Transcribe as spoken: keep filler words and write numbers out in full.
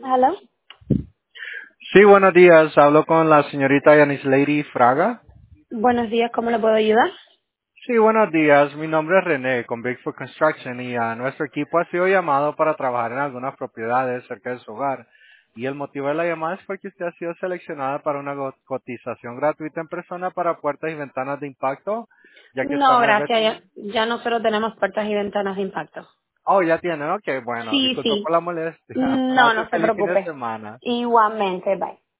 Hello. Sí, buenos días. Hablo con la señorita Yanis Lady Fraga. Buenos días, ¿cómo le puedo ayudar? Sí, buenos días. Mi nombre es René con Bigfoot Construction y ah, nuestro equipo ha sido llamado para trabajar en algunas propiedades cerca de su hogar. Y el motivo de la llamada es porque usted ha sido seleccionada para una go- cotización gratuita en persona para puertas y ventanas de impacto, ya que No, somos gracias. vecinos. Ya, ya nosotros tenemos puertas y ventanas de impacto. Oh, ya tienen. Ok, bueno. Sí, Disculpe sí. por la molestia. No, Pase no se feliz fin de preocupe. semana. Igualmente, bye.